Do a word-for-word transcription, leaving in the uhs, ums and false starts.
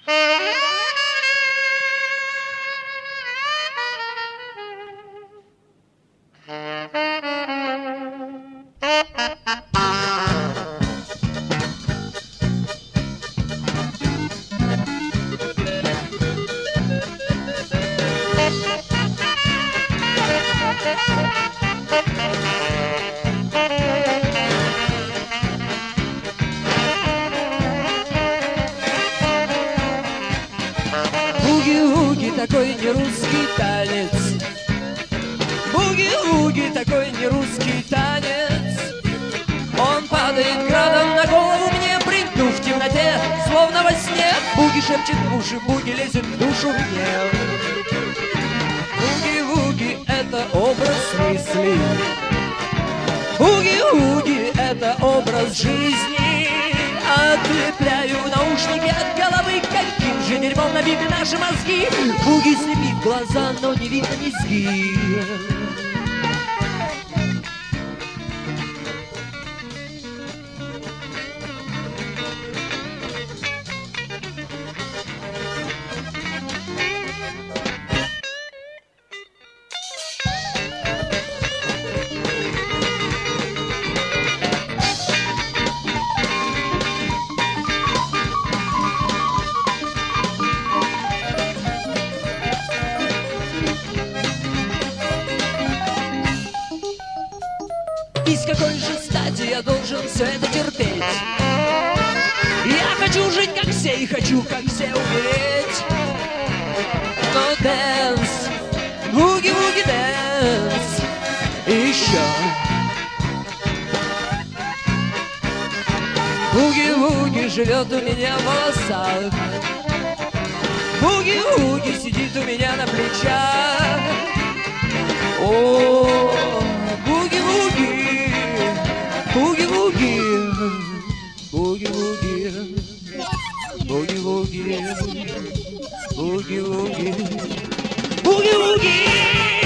Буги-вуги такой не русский танец. Буги-вуги такой не русский танец. Он падает градом на голову мне, прыгнув в темноте, словно во сне. Буги шепчет в уши, буги лезет в душу мне. Буги-вуги — это образ мысли. Буги-вуги — это образ жизни. Отлепляю наушники от головы, каким же дерьмом набиты наши мозги. Буги слепит глаза, но не видно низги. И с какой же стати я должен все это терпеть? Я хочу жить, как все, и хочу, как все, умереть. Но дэнс, буги-вуги дэнс, и еще буги-вуги живет у меня в волосах. Буги-вуги сидит у меня на плечах. О, буги-вуги, буги-вуги, буги-вуги, буги-вуги, буги-вуги, буги-вуги.